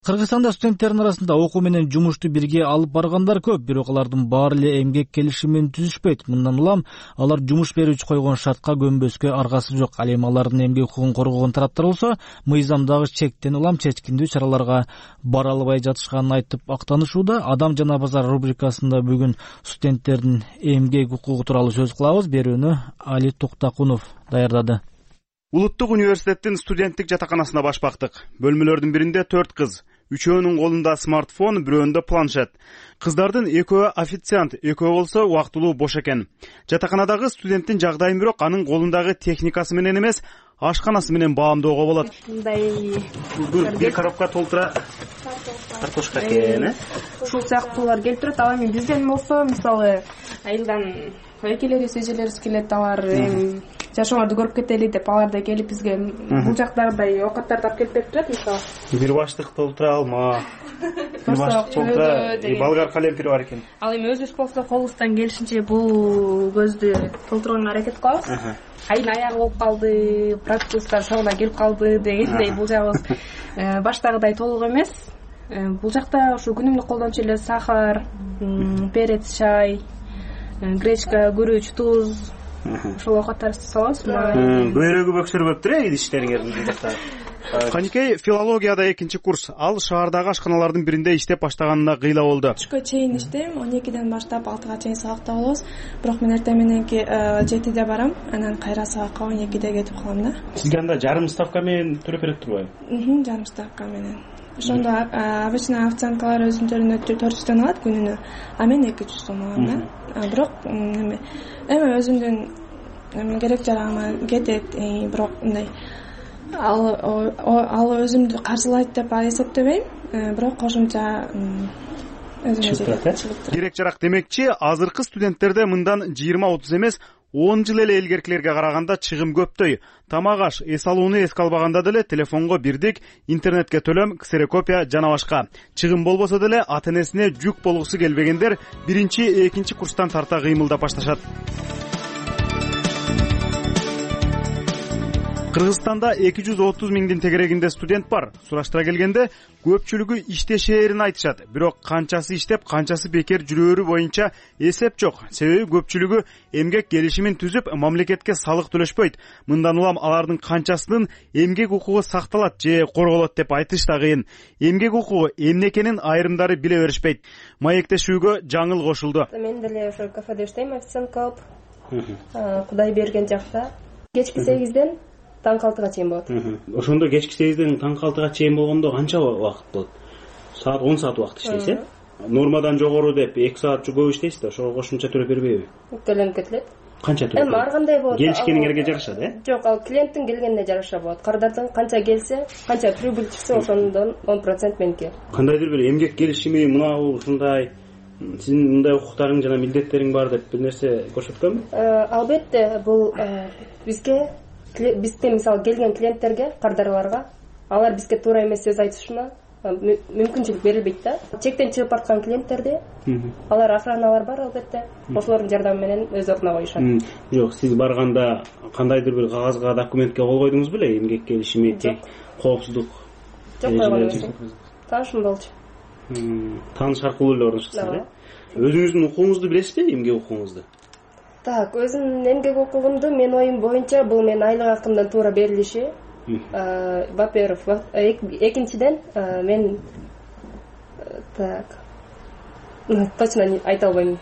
Кыргызстанда студенттердин арасында окуу менен жумушту бирге алып баргандар көп, бирок алардын баары эле эмгек келишимин түзүшпөйт. Мындан улам алар жумуш берүүчү койгон шартка көнбөскө аргасы жок. Ал эми алардын эмгек укугун коргогон тараптар болсо, мыйзамдагы чектен улам чечкиндүү чараларга бара албай жатышканын айтып актанышууда. Адам жана базар рубрикасында бүгүн студенттердин эмгек укугу тууралуу сөз кылабыз. Берүүнү Али Токтакунов даярдады. Улуттук университеттин студенттик жатаканасына баш бактык. Бөлмөлөрдүн биринде 4 кыз. Үчөөнүн колунда смартфон, бирөөндө планшет. Кыздардын экөө официант, экөө болсо убактылуу бош экен. Жатаканадагы студенттин жагдайын бирок анын колундагы техникасы менен эмес, ашканасы менен баамдоого болот. Мындай бир коробка толтура картошка экен, ушул сыяктуулар келип турат. Ал эми бизден болсо, мисалы, айылдан экелерибиз, эжелерибиз келет, алар жашооңорду көрүп кетели деп алар да келип бизге бул жактагыдай оокаттарды алып келип берип турат. Мисалы, бир баштык толтура алма, бир баштык толтура болгар калемпир бар экен. Ал эми өзүбүз болсо колубуздан келишинче бул көздү толтурганга аракет кылабыз. Айыл аягы болуп калды, практикустар соңуна келип калды дегендей бул жагыбыз баштагыдай толук эмес. Бул жакта ушу күнүмдүк колдончу эле сахар, перец, чай, гречка, күрүч, туз, ушул оокаттарды салабыз. Бөйрөгү бөксөрбөптүр идиштериңер бул жакта. Каникей филологияда 2-чи курс. Ал шаардагы ашканалардын биринде иштеп баштаганына кыйла болду. Түшкө чейин иштейм, 12ден баштап 6га чейин сабакта болобуз. Бирок мен эртең мененки 7де барам, анан кайра сабакка 12де кетип калам да. Сизге анда жарым ставка менен төлөп берет турбайбы? Жарым ставка менен. Ошондо обычно официанткалар өзүнүн 400 алат күнүнө, а мен 200 сом алам да. Бирок эми өзүмдүн керек жарагыма кетет, бирок мындай ал өзүмдү каржылайт деп эсептебейм, бирок кошумча өзүмө керек жарак демекчи, азыркы студенттерде мындан 20-30 эмес 10 жыл эле илгеркилерге караганда чыгым көптөй. Тамак аш, эс алууну эске албаганда деле телефонго бирдик, интернетке төлөм, ксерокопия жана башка. Чыгым болбосо деле ата-энесине жүк болгусу келбегендер 1-2 курстан тарта кыймылдап башташат. Кыргызстанда 230 миңдин тегерегинде студент бар. Сураштыра келгенде көпчүлүгү иштешээрин айтышат. Бирок канчасы иштеп, канчасы бекер жүрөөрү боюнча эсеп жок. Себеби көпчүлүгү эмгек келишимин түзүп, мамлекетке салык төлөшпөйт. Мындан улам алардын канчасынын эмгек укугу сакталат же корголот деп айтыш да кыйын. Эмгек укугу эмне экенин айрымдары биле беришпейт. Маектешүүгө жаңыл кошулду. Мен деле ошо кафеде иштейм, официант кылып. Кудай берген жакта кечки 8ден таң 6га чейин болот. Ошондо кечки 8ден таң 6га чейин болгондо канча убакыт болот? Саат 10 саат убакыт иштейсиз, Нормадан жогору деп 2 саат көп иштейсиз да, ошого кошумча төлөп бербейби? Төлөнүп кетилет. Канча төлөп? Эми ар кандай болот? Келишкениңерге жараша да? Жок, ал клиенттин келгенине жараша болот. Кардардын канча келсе, канча прибыль чыкса, ошондон 10% меники. Кандайдыр бир эмгек келишими мынау ушундай, сиздин мындай укуктарың жана милдеттериң бар деп бир нерсе көрсөткөнбү? Албетте, бул бизге мисалы келген клиенттерге, кардарларга алар бизге туура эмес сөз айтышына мүмкүнчүлүк берилбейт да. Чектен чыгып барткан клиенттерди алар охраналар бар албетте. Ошолордун жардамы менен өз ордуна коюшат. Жок, сиз барганда кандайдыр бир кагазга, документке кол койдуңуз беле? Эмгек келишими, коопсуздук. Жок, койгон эмес. Таанышым болчу. Тааныш аркылуу эле орношсуңуз, Өзүңүздүн укугуңузду билесизби, эмгек укугуңузду? Так, өзүмдүн эмгек укугумду мен оюм боюнча бул менин айлык акымдан туура берилиши. Во-первых, экинчиден мен так точно айта албайм.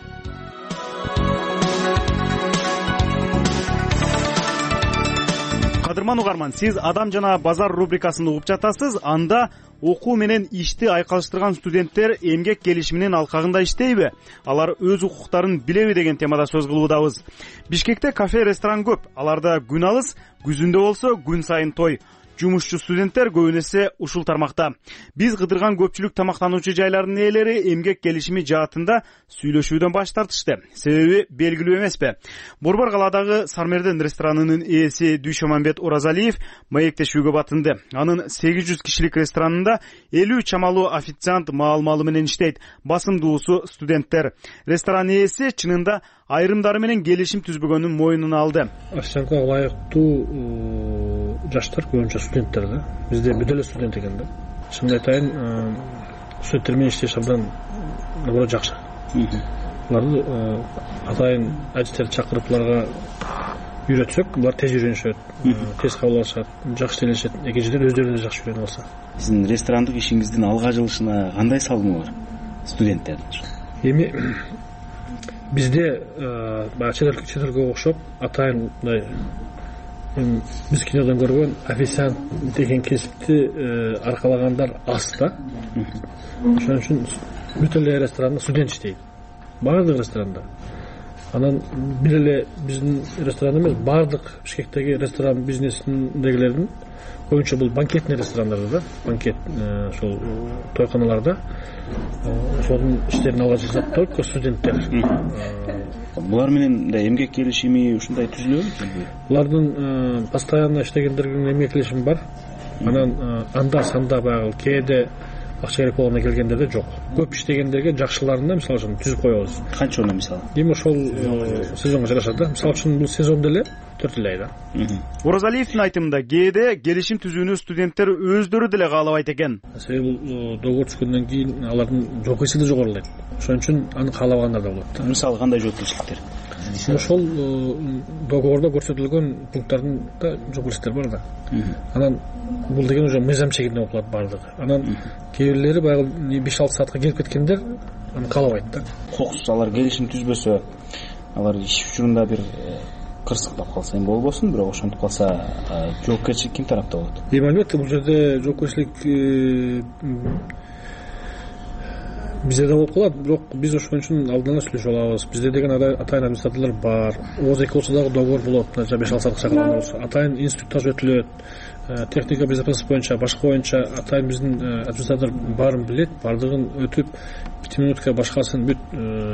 Кадырман угарман, сиз Адам жана базар рубрикасын угуп жатасыз. Анда окуу менен ишти айкалыштырган студенттер эмгек келишиминин алкагында иштейби? Алар өз укуктарын билеби деген темада сөз кылуудабыз. Бишкекте кафе, ресторан көп. Аларда күн алыс, күзүндө болсо күн сайын той. Жумушчу студенттер көбүнесе ушул тармакта. Биз кыдырган көпчүлүк тамактануучу жайлардын ээлери эмгек келишими жаатында сүйлөшүүдөн баш тартышты. Себеби белгилүү эмеспи? Борбор калаадагы Сармерден ресторанынын ээси Дүйшөманбет Оразалиев маектешүүгө батынды. Анын 800 кишилик ресторанында 50 чамалуу официант маал-малы менен иштейт. Басымдуусу студенттер. Ресторан ээси чынында айрымдары менен келишим түзбөгөнүн мойнуна алды. Официантка ылайыктуу жаштар көбүнчө студенттер да. Бизде бүт эле студент экен да. шынымды айтайын, студенттермен иштеш абдан наоборот жакшы. Буларды атайын адистерди чакырып буларга үйрөтсөк, булар тез үйрөнүшөт, тез кабыл алышат, жакшы элешет. Экинчиден өздөрү да жакшы үйрөнүп алса. Сиздин ресторандык ишиңиздин алга жылышына кандай салымы бар студенттердин? Эми бизде баягы чет элге окшоп атайын мындай биз кинодон көргөн официант деген кесипти аркалагандар аз да. Ошон үчүн бүт эле ресторанда студент иштейт. Баардык ресторанда. Анан бир эле биздин ресторан эмес, баардык Бишкектеги ресторан бизнесиндегилердин көбүнчө бул банкетный ресторандарда да, банкет ошол тойканаларда ошонун иштерин алга жылжат только студенттер. Булар менен да эмгек келишими ушундай түзүлөбү? Булардын постоянно иштегендердин эмгек келишими бар. Анан анда санда баягы кээде акча керек болгондо келгендерде жок. Көп иштегендерге жакшыларында мисалы үчүн түзүп коебуз. Канчаны мисалы? Эми ошол сезонго жараша да. Мисалы үчүн бул сезон деле 4 ай да. Оразалиевдин айтымында кээде келишим түзүүнү студенттер өздөрү деле каалабайт экен. Себеби бул договор түзгөндөн кийин алардын жоопкерчилиги да жогорулайт. Ошон үчүн аны каалабагандар да болот. Мисалы кандай жоопкерчиликтер? Ошол договордо көрсөтүлгөн пункттардын да жоопкерчиликтер бар да. Анан бул деген уже мыйзам чегинде болуп калат баардыгы. Анан кээ бирлери баягы 5-6 саатка келип кеткендер аны каалабайт да. Кокус алар келишим түзбөсө, алар иш учурунда бир кырсыктап калса эми болбосун, бирок ошентип калса жоопкерчилик ким тарапта болот? Эми албетте бул жерде жоопкерчилик бизде да болуп калат, бирок биз ошон үчүн алдын ала сүйлөшүп алабыз. Бизде деген атайын администраторлор бар. Ооз эки болсо дагы договор болот. 5-6 саатка чакырган болсо, атайын инструктаж өтүлөт. Техника безопасность боюнча, башка боюнча атайын биздин администратор баарын билет, баардыгын өтүп 2 минутка башкасын бүт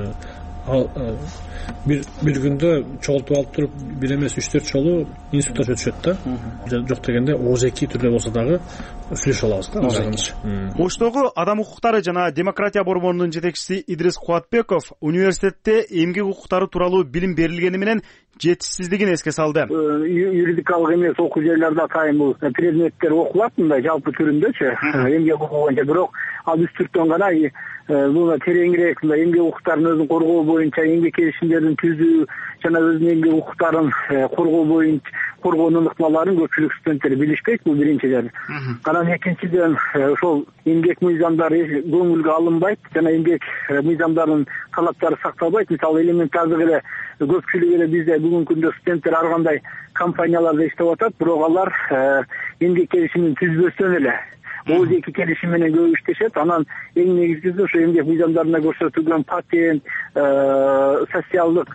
бир күндө чогултуп алып туруп бир эмес 3-4 жолу инструктаж өтүшөт да. Жок дегенде ооз эки түрдө болсо дагы сүйлөшүп алабыз да. Оштогу Адам укуктары жана демократия борборунун жетекчиси Идрис Кубатбеков университетте эмгек укуктары тууралуу билим берилгени менен жетишсиздигин эске салды. Юридикалык эмес окуу жайларда атайын бул предметтер окулат мындай жалпы түрүндөчү, эмгек укугу боюнча, бирок ал үстүртөн гана бул тереңирээк мындай эмгек укуктарын өзүн коргоо боюнча, эмгек келишимдерин түзүү жана өзүнүн эмгек укуктарын коргоо боюнча коргоонун ыкмаларын көпчүлүк студенттер билишпейт, бул биринчиден. Анан экинчиден ошол эмгек мыйзамдары көңүлгө алынбайт жана эмгек мыйзамдарынын талаптары сакталбайт. Мисалы элементардык эле көпчүлүк эле бизде бүгүнкү күндө студенттер ар кандай компанияларда иштеп атат, бирок алар эмгек келишимин түзбөстөн эле ооз эки келишим менен көп иштешет. Анан эң негизгиси ошо эмгек мыйзамдарында көрсөтүлгөн патент, социалдык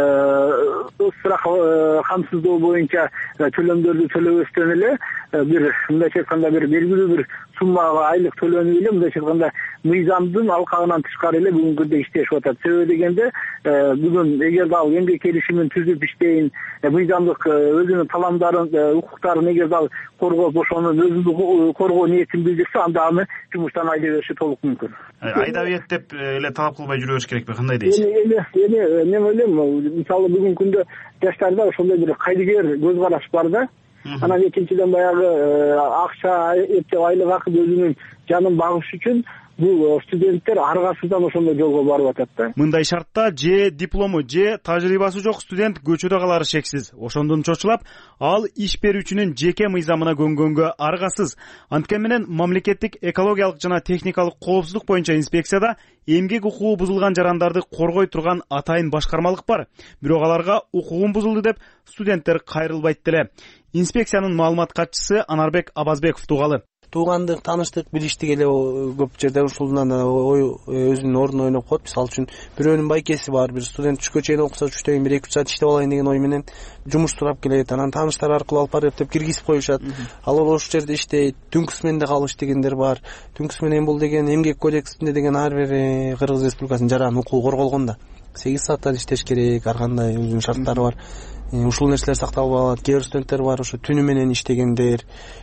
страх камсыздоо боюнча төлөмдөрдү төлөбөстөн эле бир мындайча айтканда бир белгилүү бир суммага айлык төлөнүп эле мындайча айтканда мыйзамдын алкагынан тышкары эле бүгүнкү күндө иштешип атат. Себеби дегенде бүгүн эгерде ал эмгек келишимин түзүп иштейин, мыйзамдык өзүнүн таламдарын, укуктарын эгерде ал коргоп, ошонун өзүн коргоо ниетин билдирсе, анда аны жумуштан айдап бериши толук мүмкүн. Айдап бет деп эле талап кылбай жүрө бериш керекпи? Кандай дейсиз? Эми мен ойлойм, мисалы бүгүнкү күндө жаштарда ошондой бир кайдыгер көз караш бар да. Анан экинчиден баягы акча, айлык акы өзүнүн жанын багыш үчүн бул студенттер аргасыздан ошондой жолго барып атат да. Мындай шартта же диплому, же тажрыйбасы жок студент көчөдө калары шексиз. Ошондон чочулап, ал иш берүүчүнүн жеке мыйзамына көнгөнгө аргасыз. Анткени менен мамлекеттик экологиялык жана техникалык коопсуздук боюнча инспекцияда эмгек укугу бузулган жарандарды коргой турган атайын башкармалык бар. Бирок аларга укугум бузулду деп студенттер кайрылбайт деле. Инспекциянын маалымат катчысы Анарбек Абазбеков тугалы. Туугандык, тааныштык, билиштик эле көп жерде ушулдан өзүнүн ордун ойноп коет. Мисалы үчүн бирөөнүн байкеси бар, бир студент түшкө чейин окуса, түштөн кийин 1-2 саат иштеп алайын деген ой менен жумуш сурап келет. Анан тааныштар аркылуу алып барып деп киргизип коюшат. Ал ошол жерде иштейт. Түнкү сменде калып иштегендер бар. Түнкү смен бул деген эмгек кодексинде деген ар бир Кыргыз Республикасынын жаран укугу корголгон да. 8 сааттан иштеш керек, ар кандай өзүнүн шарттары бар. Ушул нерселер сакталып алат. Кээ бир студенттер бар, ошо түнү менен иштегендер,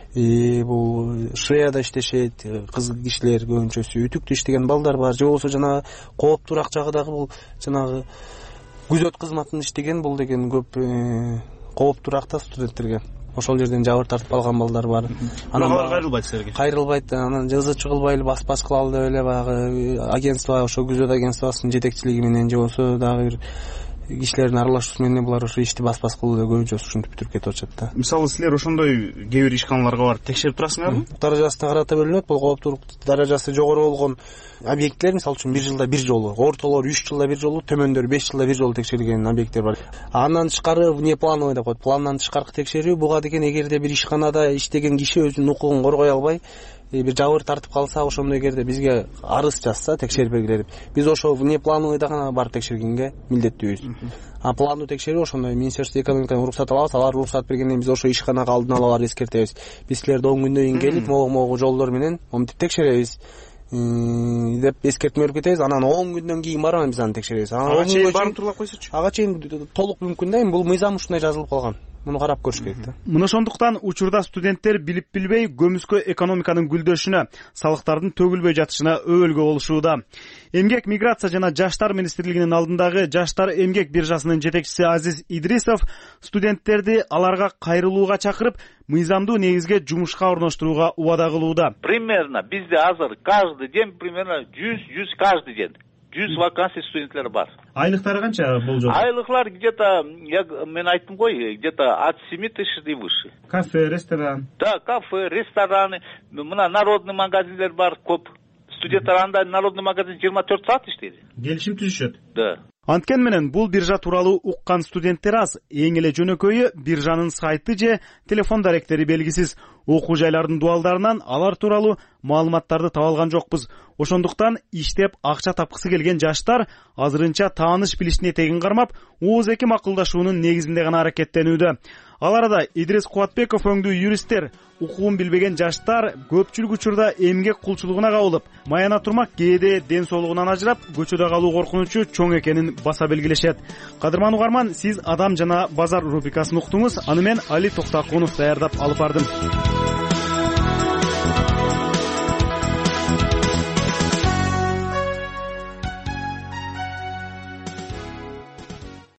бул швеяда иштешет, кыз кишилер көбүнчөсү үтүктө иштеген балдар бар. Же болбосо жана кооптуураак жагы дагы бул жанагы күзөт кызматында иштеген, бул деген көп кооптуураак да студенттерге. ошол жерден жабыр тартып алган балдар бар. Анан алар кайрылбайт силерге? Кайрылбайт. Анан ызы чыгылбайлы бас кылалы деп эле баягы агентство, ошо күзөт агентствосунун жетекчилиги менен же болбосо дагы бир кишилердин аралашуусу менен булар ошо ишти бас кылууга көбүнчө ушинтип бүтүрүп кетип атышат да. Мисалы силер ошондой кээ бир ишканаларга барып текшерип турасыңарбы? Даражасына карата бөлүнөт. Бул кооптуулук даражасы жогору болгон объекттер, мисалы үчүн 1 жылда 1 жолу, ортолор 3 жылда 1 жолу, төмөндөр 5 жылда 1 жолу текшерилген объекттер бар. Андан тышкары внеплановый деп коет. Пландан тышкаркы текшерүү буга деген эгерде бир ишканада иштеген киши өзүнүн укугун коргой албай бир жабыр тартып калса, ошондо эгерде бизге арыз жазса, текшерип бергиле деп, биз ошо внеплановыйда гана барып текшергенге милдеттүүбүз. А пландуу текшерүү ошондой Министерство экономикадан уруксат алабыз. Алар уруксат бергенден биз ошо ишканага алдын ала барып эскертебиз. Биз силерди 10 күндөн кийин келип, могу жолдор менен монтип текшеребиз деп эскертме берип кетебиз. Анан 10 күндөн кийин барып биз аны текшеребиз. Ага чейин барып туруп койсочу. Ага чейин толук мүмкүн да. Бул мыйзам ушундай жазылып калган. Муну карап көрүш керек да. Мына ошондуктан учурда студенттер билип билбей көмүскө экономиканын гүлдөшүнө, салыктардын төгүлбөй жатышына өбөлгө болушууда. Эмгек, миграция жана жаштар министрлигинин алдындагы жаштар эмгек биржасынын жетекчиси Азиз Идрисов студенттерди аларга кайрылууга чакырып, мыйзамдуу негизге жумушка орноштурууга убада кылууда. Примерно бизде азыр каждый день примерно 100 каждый день 100 вакансий студенттер бар. Айлыктары канча болжол? Айлыклар где-то, мен айттым ғой, где-то от 7 тысяч и выше. Кафе, ресторан. Да, кафе, рестораны, мына народный магазиндер бар көп. Студенттер анда народный магазин 24 саат иштейт. Келишим түзүшөт. Да. Анткен менен бул биржа тууралуу уккан студенттер аз. Эң эле жөнөкөйү биржанын сайты же телефон даректери белгисиз. Окуу жайлардын дуалдарынан алар тууралуу маалыматтарды таба алган жокпуз. Ошондуктан иштеп акча тапкысы келген жаштар азырынча тааныш билиштин этегин кармап, ооз-эки макулдашуунун негизинде гана аракеттенүүдө. Ал арада Идрис Кубатбеков өңдүү юристтер, укугун билбеген жаштар көпчүлүк учурда эмгек кулчулугуна кабылып, маяна турмак кээде ден соолугунан ажырап, көчөдө калуу коркунучу чоң экенин баса белгилешет. Кадырман угарман, сиз Адам жана базар рубрикасын уктуңуз. Аны мен Али Токтакунов даярдап алып бардым.